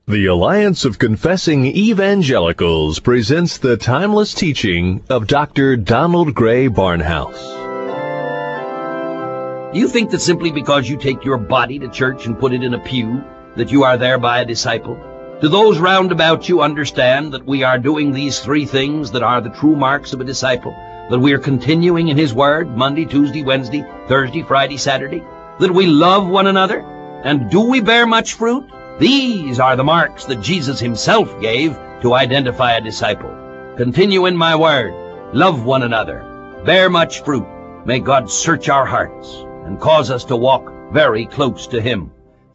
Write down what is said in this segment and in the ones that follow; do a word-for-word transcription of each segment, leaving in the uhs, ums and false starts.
The Alliance of Confessing Evangelicals presents the timeless teaching of Doctor Donald Grey Barnhouse. Do you think that simply because you take your body to church and put it in a pew, that you are thereby a disciple? Do those round about you understand that we are doing these three things that are the true marks of a disciple? That we are continuing in His Word Monday, Tuesday, Wednesday, Thursday, Friday, Saturday? That we love one another? And do we bear much fruit? These are the marks that Jesus Himself gave to identify a disciple. Continue in my Word. Love one another. Bear much fruit. May God search our hearts and cause us to walk very close to Him.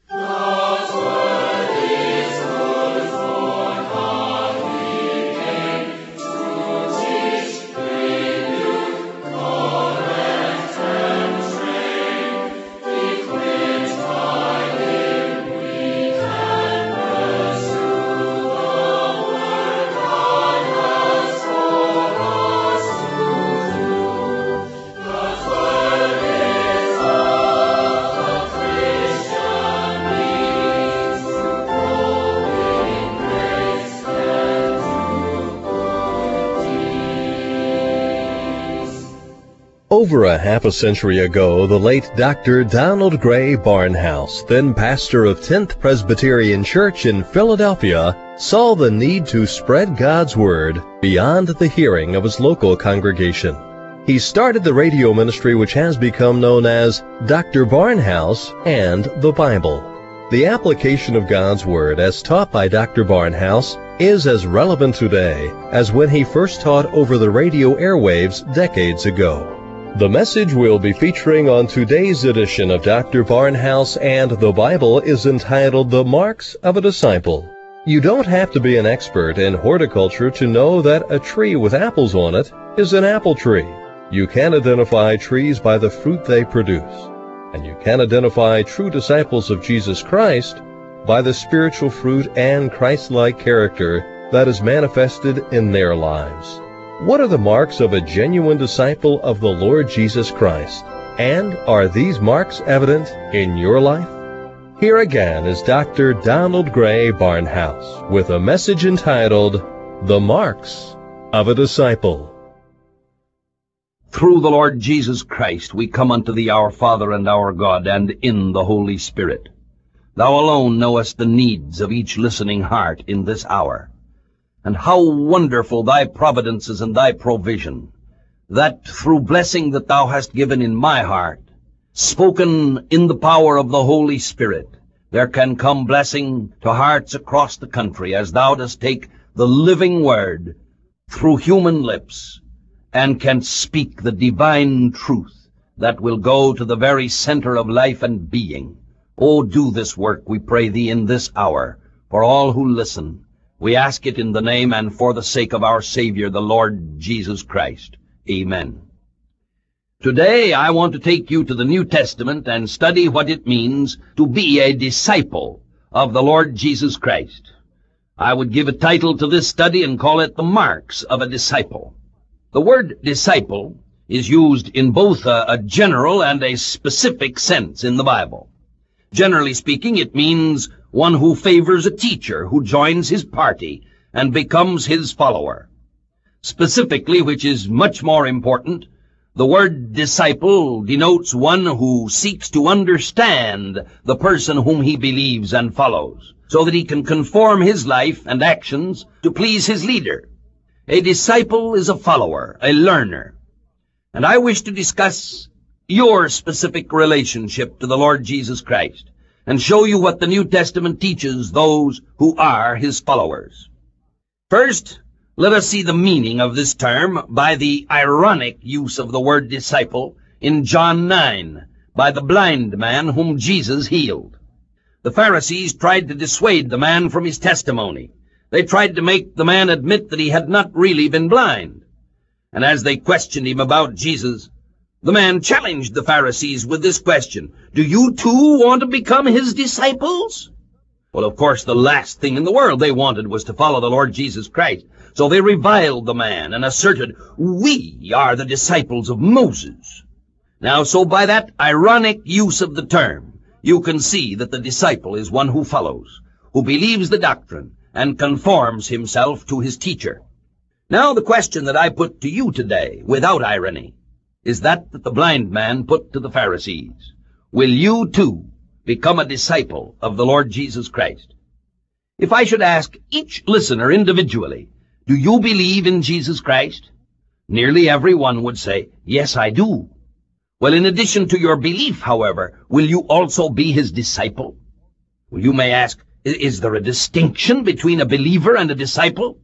Over a half a century ago, the late Doctor Donald Grey Barnhouse, then pastor of tenth Presbyterian Church in Philadelphia, saw the need to spread God's Word beyond the hearing of his local congregation. He started the radio ministry which has become known as Doctor Barnhouse and the Bible. The application of God's Word as taught by Doctor Barnhouse is as relevant today as when he first taught over the radio airwaves decades ago. The message we'll be featuring on today's edition of Doctor Barnhouse and the Bible is entitled The Marks of a Disciple. You don't have to be an expert in horticulture to know that a tree with apples on it is an apple tree. You can identify trees by the fruit they produce. And you can identify true disciples of Jesus Christ by the spiritual fruit and Christ-like character that is manifested in their lives. What are the marks of a genuine disciple of the Lord Jesus Christ? And are these marks evident in your life? Here again is Doctor Donald Grey Barnhouse with a message entitled, The Marks of a Disciple. Through the Lord Jesus Christ we come unto Thee, our Father and our God, and in the Holy Spirit. Thou alone knowest the needs of each listening heart in this hour. And how wonderful Thy providences and Thy provision, that through blessing that Thou hast given in my heart, spoken in the power of the Holy Spirit, there can come blessing to hearts across the country as Thou dost take the living Word through human lips and can speak the divine truth that will go to the very center of life and being. Oh, do this work, we pray Thee, in this hour, for all who listen. We ask it in the name and for the sake of our Savior, the Lord Jesus Christ. Amen. Today I want to take you to the New Testament and study what it means to be a disciple of the Lord Jesus Christ. I would give a title to this study and call it The Marks of a Disciple. The word disciple is used in both a, a general and a specific sense in the Bible. Generally speaking, it means one who favors a teacher, who joins his party and becomes his follower. Specifically, which is much more important, the word disciple denotes one who seeks to understand the person whom he believes and follows, so that he can conform his life and actions to please his leader. A disciple is a follower, a learner. And I wish to discuss your specific relationship to the Lord Jesus Christ and show you what the New Testament teaches those who are His followers. First, let us see the meaning of this term by the ironic use of the word disciple in John nine, by the blind man whom Jesus healed. The Pharisees tried to dissuade the man from his testimony. They tried to make the man admit that he had not really been blind. And as they questioned him about Jesus, the man challenged the Pharisees with this question: Do you too want to become His disciples? Well, of course, the last thing in the world they wanted was to follow the Lord Jesus Christ. So they reviled the man and asserted, We are the disciples of Moses. Now, so by that ironic use of the term, you can see that the disciple is one who follows, who believes the doctrine and conforms himself to his teacher. Now the question that I put to you today, without irony, is that that the blind man put to the Pharisees. Will you too become a disciple of the Lord Jesus Christ? If I should ask each listener individually, do you believe in Jesus Christ? Nearly everyone would say, yes, I do. Well, in addition to your belief, however, will you also be his disciple? Well, you may ask, is there a distinction between a believer and a disciple?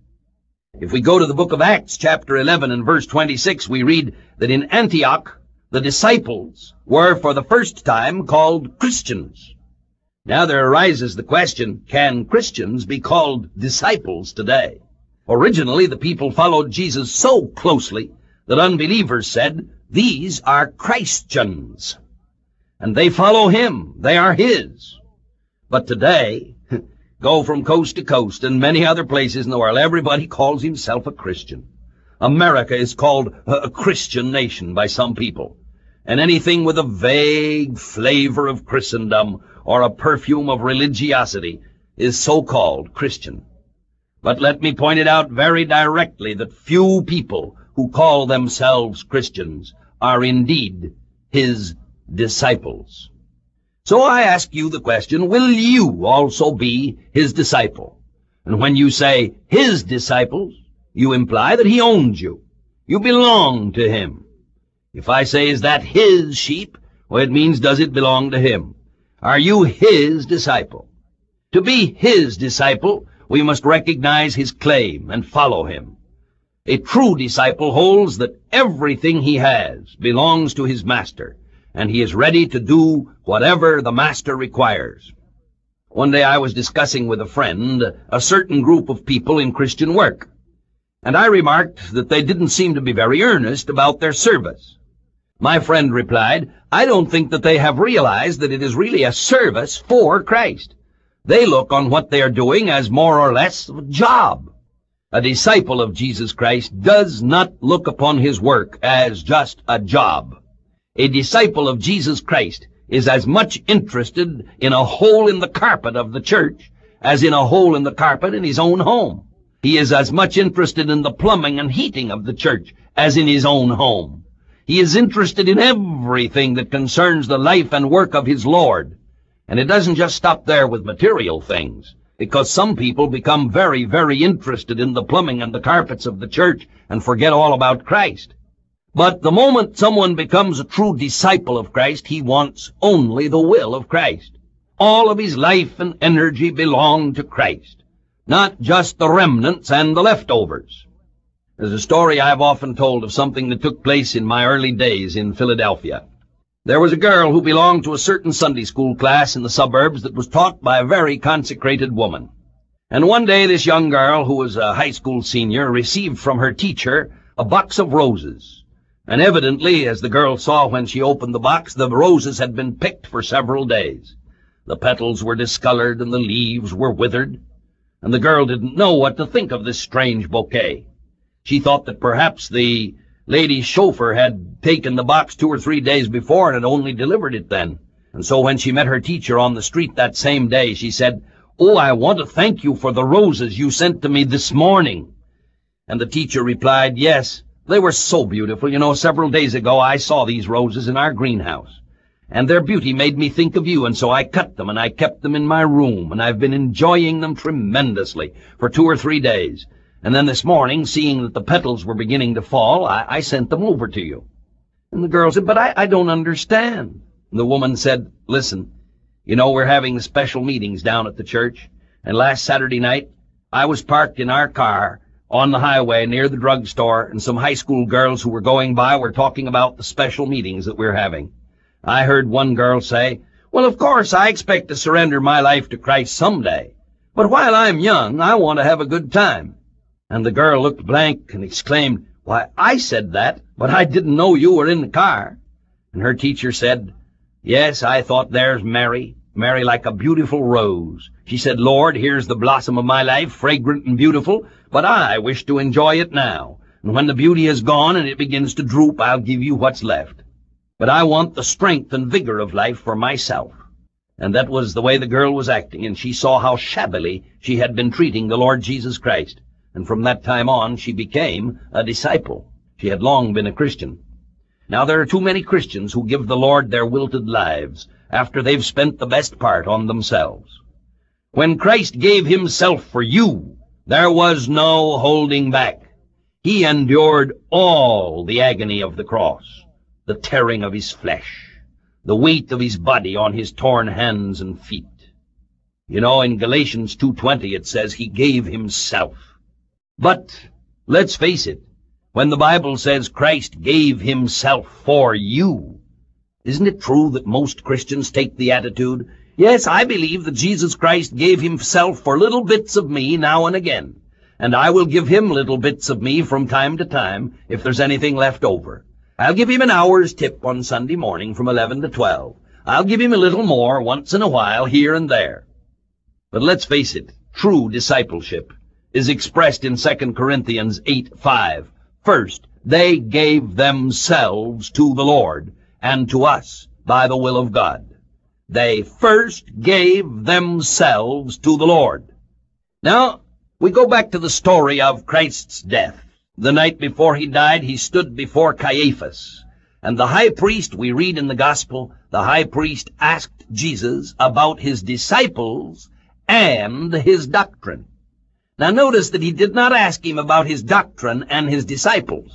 If we go to the book of Acts, chapter eleven and verse twenty-six, we read that in Antioch, the disciples were for the first time called Christians. Now there arises the question, can Christians be called disciples today? Originally, the people followed Jesus so closely that unbelievers said, these are Christians. And they follow him. They are his. But today, go from coast to coast and many other places in the world, everybody calls himself a Christian. America is called a Christian nation by some people. And anything with a vague flavor of Christendom or a perfume of religiosity is so-called Christian. But let me point it out very directly that few people who call themselves Christians are indeed his disciples. So I ask you the question, will you also be his disciple? And when you say his disciples, you imply that he owns you. You belong to him. If I say, is that his sheep? Well, it means, does it belong to him? Are you his disciple? To be his disciple, we must recognize his claim and follow him. A true disciple holds that everything he has belongs to his master, and he is ready to do whatever the master requires. One day I was discussing with a friend a certain group of people in Christian work, and I remarked that they didn't seem to be very earnest about their service. My friend replied, I don't think that they have realized that it is really a service for Christ. They look on what they are doing as more or less of a job. A disciple of Jesus Christ does not look upon his work as just a job. A disciple of Jesus Christ is as much interested in a hole in the carpet of the church as in a hole in the carpet in his own home. He is as much interested in the plumbing and heating of the church as in his own home. He is interested in everything that concerns the life and work of his Lord. And it doesn't just stop there with material things, because some people become very, very interested in the plumbing and the carpets of the church and forget all about Christ. But the moment someone becomes a true disciple of Christ, he wants only the will of Christ. All of his life and energy belong to Christ, not just the remnants and the leftovers. There's a story I've often told of something that took place in my early days in Philadelphia. There was a girl who belonged to a certain Sunday school class in the suburbs that was taught by a very consecrated woman. And one day this young girl, who was a high school senior, received from her teacher a box of roses. And evidently, as the girl saw when she opened the box, the roses had been picked for several days. The petals were discolored and the leaves were withered, and the girl didn't know what to think of this strange bouquet. She thought that perhaps the lady's chauffeur had taken the box two or three days before and had only delivered it then. And so when she met her teacher on the street that same day, she said, "Oh, I want to thank you for the roses you sent to me this morning." And the teacher replied, "Yes, they were so beautiful. You know, several days ago I saw these roses in our greenhouse, and their beauty made me think of you, and so I cut them and I kept them in my room, and I've been enjoying them tremendously for two or three days. And then this morning, seeing that the petals were beginning to fall, I, I sent them over to you." And the girl said, "But I, I don't understand." And the woman said, "Listen, you know we're having the special meetings down at the church, and last Saturday night I was parked in our car on the highway near the drugstore, and some high school girls who were going by were talking about the special meetings that we're having. I heard one girl say, 'Well, of course, I expect to surrender my life to Christ someday, but while I'm young, I want to have a good time.' And the girl looked blank and exclaimed, 'Why, I said that, but I didn't know you were in the car.' And her teacher said, 'Yes, I thought there's Mary, Mary like a beautiful rose. She said, Lord, here's the blossom of my life, fragrant and beautiful, but I wish to enjoy it now. And when the beauty is gone and it begins to droop, I'll give you what's left. But I want the strength and vigor of life for myself.' And that was the way the girl was acting, and she saw how shabbily she had been treating the Lord Jesus Christ. And from that time on, she became a disciple. She had long been a Christian. Now there are too many Christians who give the Lord their wilted lives after they've spent the best part on themselves. When Christ gave himself for you, there was no holding back. He endured all the agony of the cross, the tearing of his flesh, the weight of his body on his torn hands and feet. You know, in Galatians two twenty it says he gave himself. But let's face it, when the Bible says Christ gave himself for you, isn't it true that most Christians take the attitude, yes, I believe that Jesus Christ gave himself for little bits of me now and again, and I will give him little bits of me from time to time if there's anything left over. I'll give him an hour's tip on Sunday morning from eleven to twelve. I'll give him a little more once in a while here and there. But let's face it, true discipleship is expressed in Second Corinthians eight five. First, they gave themselves to the Lord and to us by the will of God. They first gave themselves to the Lord. Now, we go back to the story of Christ's death. The night before he died, he stood before Caiaphas. And the high priest, we read in the gospel, the high priest asked Jesus about his disciples and his doctrine. Now notice that he did not ask him about his doctrine and his disciples.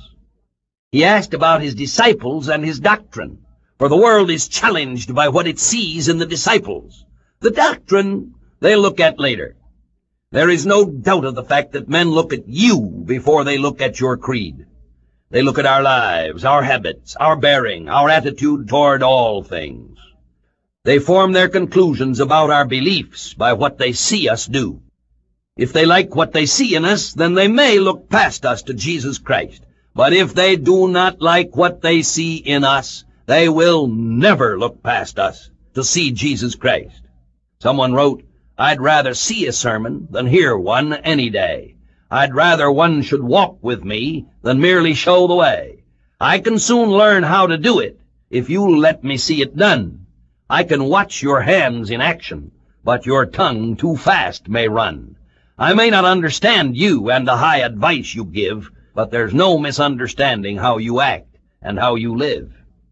He asked about his disciples and his doctrine. For the world is challenged by what it sees in the disciples. The doctrine they look at later. There is no doubt of the fact that men look at you before they look at your creed. They look at our lives, our habits, our bearing, our attitude toward all things. They form their conclusions about our beliefs by what they see us do. If they like what they see in us, then they may look past us to Jesus Christ. But if they do not like what they see in us, they will never look past us to see Jesus Christ. Someone wrote, I'd rather see a sermon than hear one any day. I'd rather one should walk with me than merely show the way. I can soon learn how to do it if you'll let me see it done. I can watch your hands in action, but your tongue too fast may run. I may not understand you and the high advice you give, but there's no misunderstanding how you act and how you live.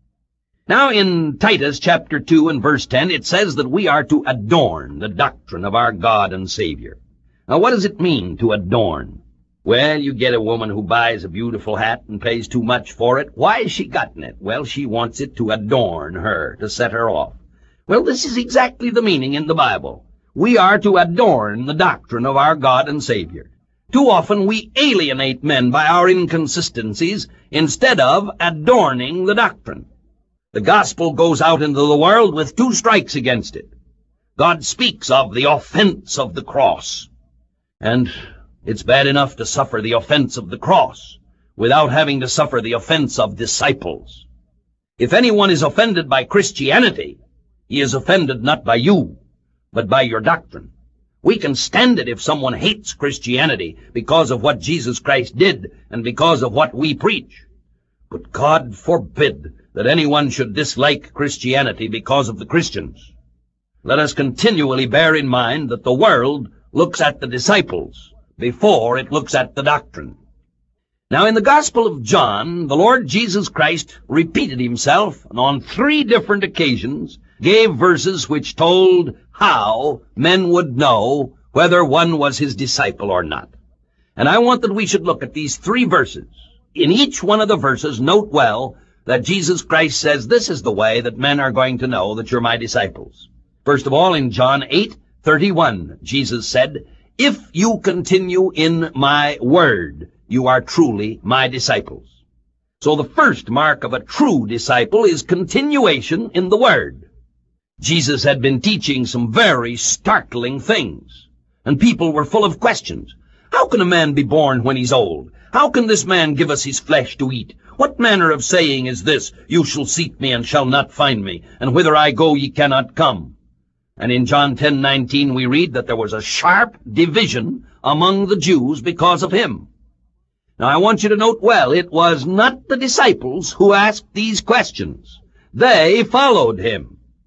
Now in Titus chapter two and verse ten, it says that we are to adorn the doctrine of our God and Savior. Now what does it mean to adorn? Well, you get a woman who buys a beautiful hat and pays too much for it. Why has she gotten it? Well, she wants it to adorn her, to set her off. Well, this is exactly the meaning in the Bible. We are to adorn the doctrine of our God and Savior. Too often we alienate men by our inconsistencies instead of adorning the doctrine. The gospel goes out into the world with two strikes against it. God speaks of the offense of the cross. And it's bad enough to suffer the offense of the cross without having to suffer the offense of disciples. If anyone is offended by Christianity, he is offended not by you, but by your doctrine. We can stand it if someone hates Christianity because of what Jesus Christ did and because of what we preach. But God forbid that anyone should dislike Christianity because of the Christians. Let us continually bear in mind that the world looks at the disciples before it looks at the doctrine. Now in the Gospel of John, the Lord Jesus Christ repeated himself, and on three different occasions gave verses which told how men would know whether one was his disciple or not. And I want that we should look at these three verses. In each one of the verses, note well that Jesus Christ says this is the way that men are going to know that you're my disciples. First of all, in John eight thirty-one, Jesus said, "If you continue in my word, you are truly my disciples." So the first mark of a true disciple is continuation in the word. Jesus had been teaching some very startling things, and people were full of questions. How can a man be born when he's old? How can this man give us his flesh to eat? What manner of saying is this, "You shall seek me and shall not find me, and whither I go ye cannot come"? And in John ten nineteen we read that there was a sharp division among the Jews because of him. Now I want you to note well, it was not the disciples who asked these questions. They followed him.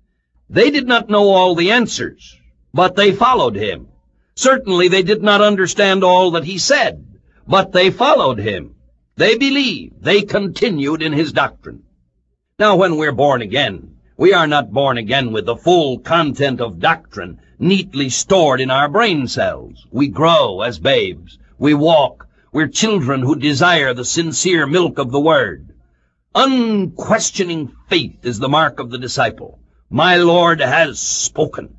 They did not know all the answers, but they followed him. Certainly they did not understand all that he said, but they followed him. They believed. They continued in his doctrine. Now, when we're born again, we are not born again with the full content of doctrine neatly stored in our brain cells. We grow as babes. We walk. We're children who desire the sincere milk of the Word. Unquestioning faith is the mark of the disciple. My Lord has spoken.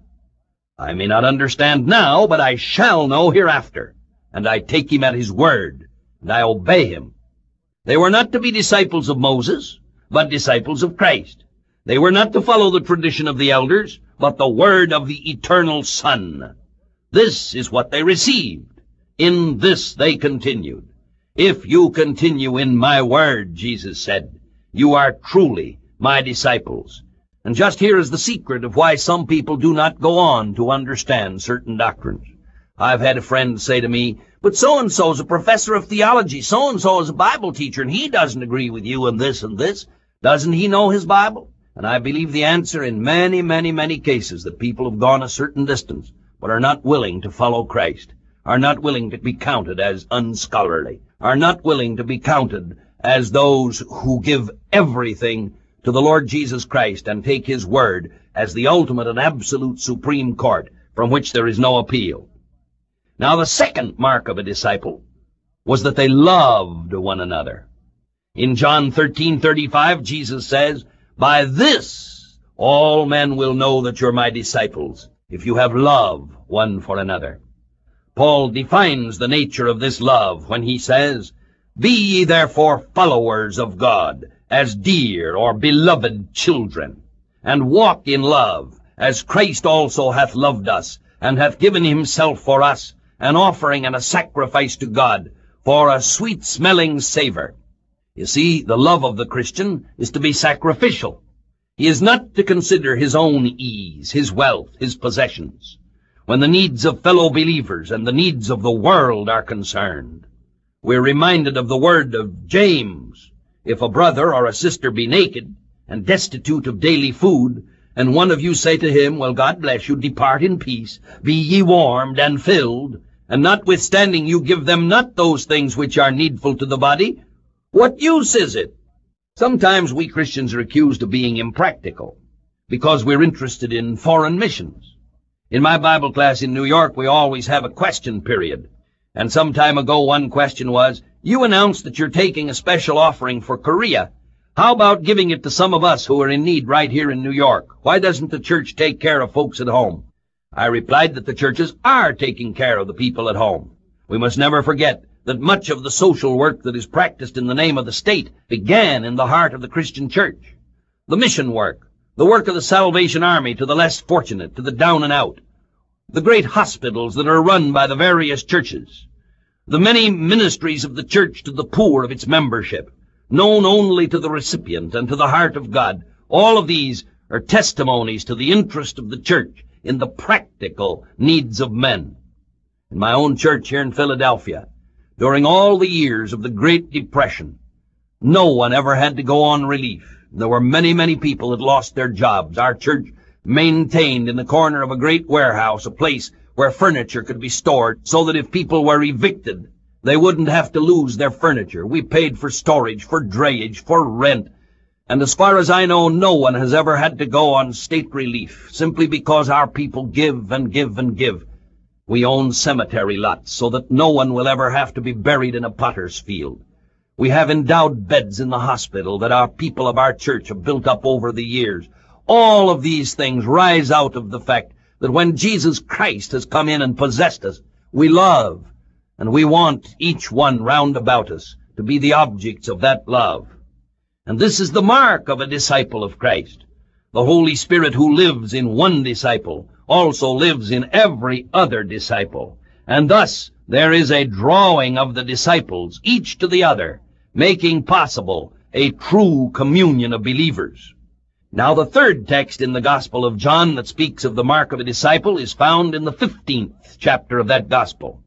I may not understand now, but I shall know hereafter. And I take him at his word, and I obey him. They were not to be disciples of Moses, but disciples of Christ. They were not to follow the tradition of the elders, but the word of the eternal Son. This is what they received. In this they continued. If you continue in my word, Jesus said, you are truly my disciples. And just here is the secret of why some people do not go on to understand certain doctrines. I've had a friend say to me, but so-and-so is a professor of theology, so-and-so is a Bible teacher, and he doesn't agree with you in this and this. Doesn't he know his Bible? And I believe the answer in many, many, many cases that people have gone a certain distance, but are not willing to follow Christ, are not willing to be counted as unscholarly, are not willing to be counted as those who give everything to the Lord Jesus Christ and take his word as the ultimate and absolute supreme court from which there is no appeal. Now, the second mark of a disciple was that they loved one another. In John thirteen thirty-five, Jesus says, by this all men will know that you're my disciples, if you have love one for another. Paul defines the nature of this love when he says, be ye therefore followers of God, as dear or beloved children, and walk in love, as Christ also hath loved us, and hath given himself for us, an offering and a sacrifice to God, for a sweet-smelling savor. You see, the love of the Christian is to be sacrificial. He is not to consider his own ease, his wealth, his possessions, when the needs of fellow believers and the needs of the world are concerned. We're reminded of the word of James. If a brother or a sister be naked and destitute of daily food, and one of you say to him, well, God bless you, depart in peace, be ye warmed and filled, and notwithstanding you give them not those things which are needful to the body, what use is it? Sometimes we Christians are accused of being impractical because we're interested in foreign missions. In my Bible class in New York, we always have a question period. And some time ago, one question was, you announced that you're taking a special offering for Korea. How about giving it to some of us who are in need right here in New York? Why doesn't the church take care of folks at home? I replied that the churches are taking care of the people at home. We must never forget that much of the social work that is practiced in the name of the state began in the heart of the Christian church. The mission work, the work of the Salvation Army to the less fortunate, to the down and out, the great hospitals that are run by the various churches, the many ministries of the church to the poor of its membership, known only to the recipient and to the heart of God. All of these are testimonies to the interest of the church in the practical needs of men. In my own church here in Philadelphia, during all the years of the Great Depression, no one ever had to go on relief. There were many, many people that lost their jobs. Our church maintained in the corner of a great warehouse a place where furniture could be stored so that if people were evicted, they wouldn't have to lose their furniture. We paid for storage, for drayage, for rent. And as far as I know, no one has ever had to go on state relief simply because our people give and give and give. We own cemetery lots so that no one will ever have to be buried in a potter's field. We have endowed beds in the hospital that our people of our church have built up over the years. All of these things rise out of the fact that when Jesus Christ has come in and possessed us, we love, and we want each one round about us to be the objects of that love. And this is the mark of a disciple of Christ. The Holy Spirit who lives in one disciple also lives in every other disciple. And thus there is a drawing of the disciples, each to the other, making possible a true communion of believers. Now the third text in the Gospel of John that speaks of the mark of a disciple is found in the fifteenth chapter of that Gospel.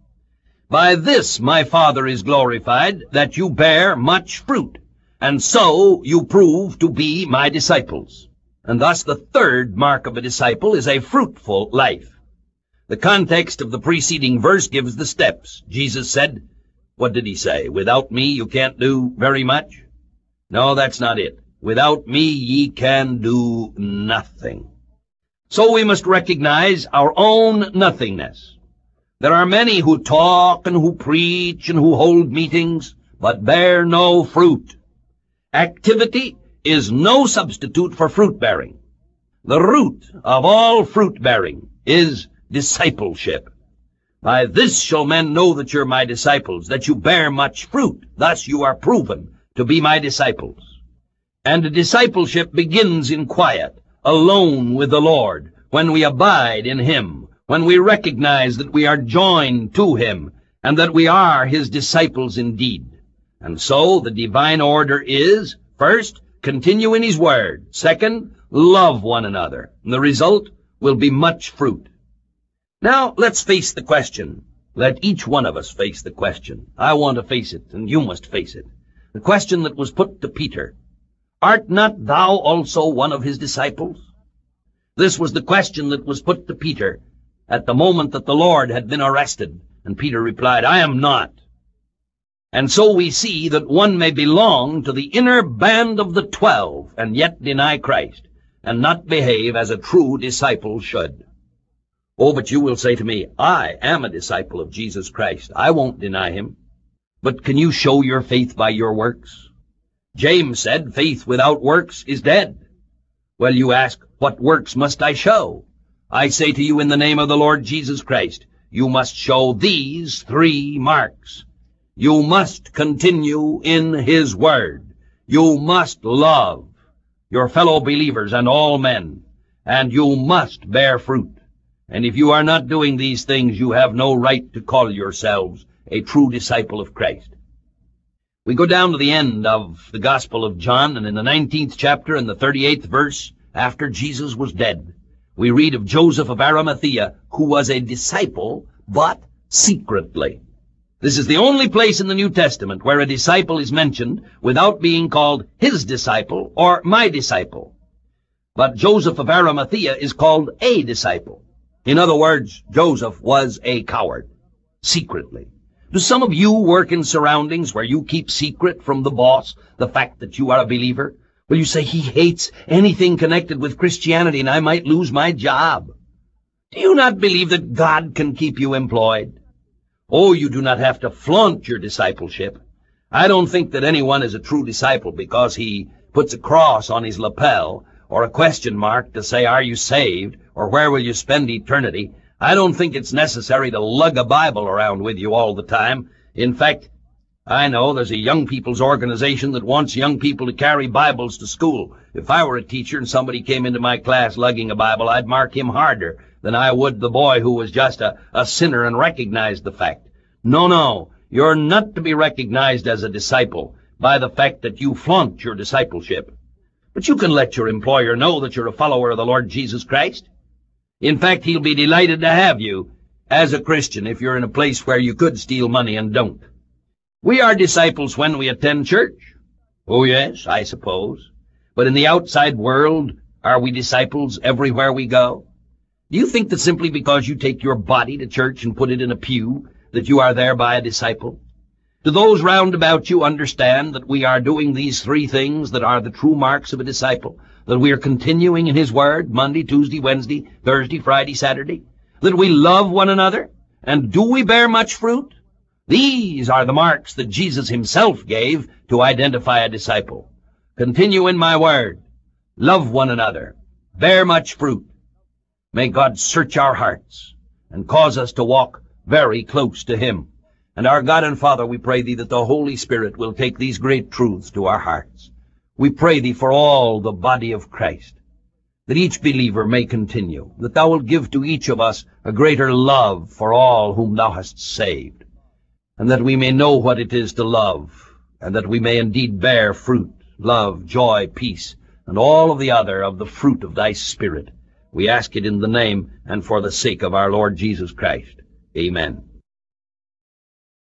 By this my Father is glorified, that you bear much fruit, and so you prove to be my disciples. And thus the third mark of a disciple is a fruitful life. The context of the preceding verse gives the steps. Jesus said, what did he say? Without me you can't do very much? No, that's not it. Without me ye can do nothing. So we must recognize our own nothingness. There are many who talk and who preach and who hold meetings, but bear no fruit. Activity is no substitute for fruit-bearing. The root of all fruit-bearing is discipleship. By this shall men know that you're my disciples, that you bear much fruit. Thus you are proven to be my disciples. And discipleship begins in quiet, alone with the Lord, when we abide in him, when we recognize that we are joined to him, and that we are his disciples indeed. And so the divine order is, first, continue in his word. Second, love one another. And the result will be much fruit. Now, let's face the question. Let each one of us face the question. I want to face it, and you must face it. The question that was put to Peter, art not thou also one of his disciples? This was the question that was put to Peter at the moment that the Lord had been arrested, and Peter replied, I am not. And so we see that one may belong to the inner band of the twelve and yet deny Christ, and not behave as a true disciple should. Oh, but you will say to me, I am a disciple of Jesus Christ. I won't deny him. But can you show your faith by your works? James said, faith without works is dead. Well, you ask, what works must I show? I say to you in the name of the Lord Jesus Christ, you must show these three marks. You must continue in his word. You must love your fellow believers and all men. And you must bear fruit. And if you are not doing these things, you have no right to call yourselves a true disciple of Christ. We go down to the end of the Gospel of John, and in the nineteenth chapter and the thirty-eighth verse, after Jesus was dead, we read of Joseph of Arimathea, who was a disciple, but secretly. This is the only place in the New Testament where a disciple is mentioned without being called his disciple or my disciple. But Joseph of Arimathea is called a disciple. In other words, Joseph was a coward, secretly. Do some of you work in surroundings where you keep secret from the boss the fact that you are a believer? Will you say, he hates anything connected with Christianity and I might lose my job? Do you not believe that God can keep you employed? Oh, you do not have to flaunt your discipleship. I don't think that anyone is a true disciple because he puts a cross on his lapel or a question mark to say, are you saved, or where will you spend eternity? I don't think it's necessary to lug a Bible around with you all the time. In fact, I know there's a young people's organization that wants young people to carry Bibles to school. If I were a teacher and somebody came into my class lugging a Bible, I'd mark him harder than I would the boy who was just a, a sinner and recognized the fact. No, no, you're not to be recognized as a disciple by the fact that you flaunt your discipleship. But you can let your employer know that you're a follower of the Lord Jesus Christ. In fact, he'll be delighted to have you as a Christian if you're in a place where you could steal money and don't. We are disciples when we attend church. Oh, yes, I suppose. But in the outside world, are we disciples everywhere we go? Do you think that simply because you take your body to church and put it in a pew, that you are thereby a disciple? Do those round about you understand that we are doing these three things that are the true marks of a disciple? That we are continuing in his word Monday, Tuesday, Wednesday, Thursday, Friday, Saturday? That we love one another? And do we bear much fruit? These are the marks that Jesus himself gave to identify a disciple. Continue in my word. Love one another. Bear much fruit. May God search our hearts and cause us to walk very close to him. And our God and Father, we pray thee that the Holy Spirit will take these great truths to our hearts. We pray thee for all the body of Christ, that each believer may continue, that thou wilt give to each of us a greater love for all whom thou hast saved, and that we may know what it is to love, and that we may indeed bear fruit, love, joy, peace, and all of the other of the fruit of thy Spirit. We ask it in the name and for the sake of our Lord Jesus Christ. Amen.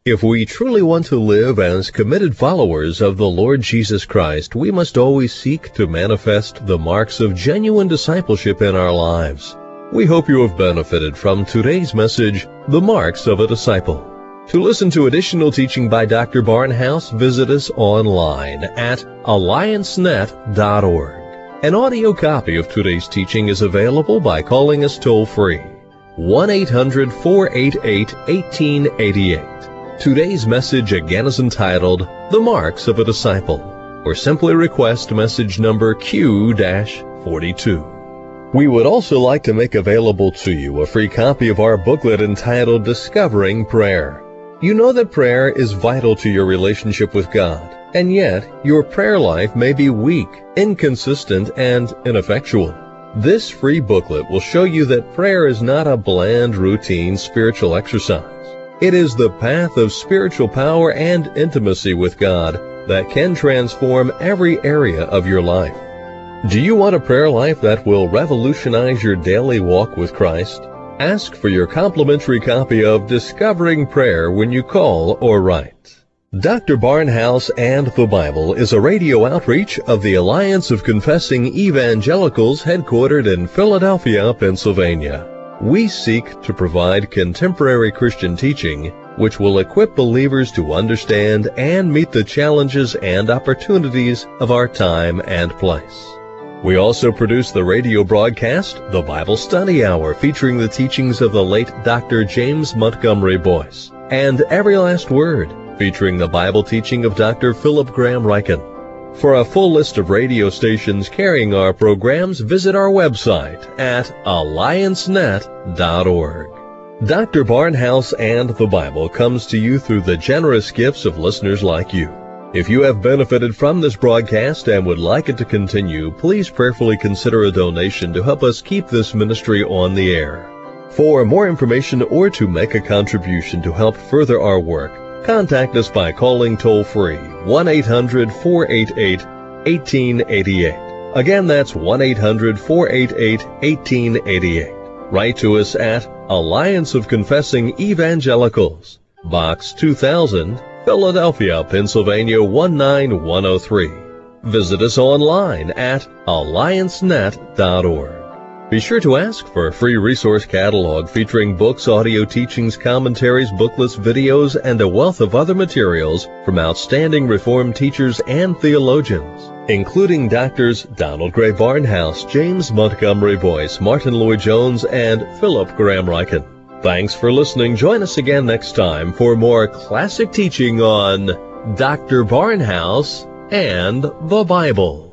If we truly want to live as committed followers of the Lord Jesus Christ, we must always seek to manifest the marks of genuine discipleship in our lives. We hope you have benefited from today's message, The Marks of a Disciple. To listen to additional teaching by Doctor Barnhouse, visit us online at alliance net dot org. An audio copy of today's teaching is available by calling us toll-free, one eight hundred, four eight eight, one eight eight eight. Today's message again is entitled, The Marks of a Disciple, or simply request message number Q forty-two. We would also like to make available to you a free copy of our booklet entitled Discovering Prayer. You know that prayer is vital to your relationship with God, and yet your prayer life may be weak, inconsistent, and ineffectual. This free booklet will show you that prayer is not a bland, routine spiritual exercise. It is the path of spiritual power and intimacy with God that can transform every area of your life. Do you want a prayer life that will revolutionize your daily walk with Christ? Ask for your complimentary copy of Discovering Prayer when you call or write. Doctor Barnhouse and the Bible is a radio outreach of the Alliance of Confessing Evangelicals headquartered in Philadelphia, Pennsylvania. We seek to provide contemporary Christian teaching which will equip believers to understand and meet the challenges and opportunities of our time and place. We also produce the radio broadcast, The Bible Study Hour, featuring the teachings of the late Doctor James Montgomery Boyce, and Every Last Word, featuring the Bible teaching of Doctor Philip Graham Ryken. For a full list of radio stations carrying our programs, visit our website at alliance net dot org. Doctor Barnhouse and the Bible comes to you through the generous gifts of listeners like you. If you have benefited from this broadcast and would like it to continue, please prayerfully consider a donation to help us keep this ministry on the air. For more information or to make a contribution to help further our work, contact us by calling toll-free one eight hundred, four eight eight, one eight eight eight. Again, that's one eight hundred, four eight eight, one eight eight eight. Write to us at Alliance of Confessing Evangelicals, Box two thousand, Philadelphia, Pennsylvania one nine one oh three. Visit us online at alliance net dot org. Be sure to ask for a free resource catalog featuring books, audio teachings, commentaries, booklets, videos, and a wealth of other materials from outstanding Reformed teachers and theologians, including Doctors Donald Gray Barnhouse, James Montgomery Boyce, Martin Lloyd-Jones, and Philip Graham Ryken. Thanks for listening. Join us again next time for more classic teaching on Doctor Barnhouse and the Bible.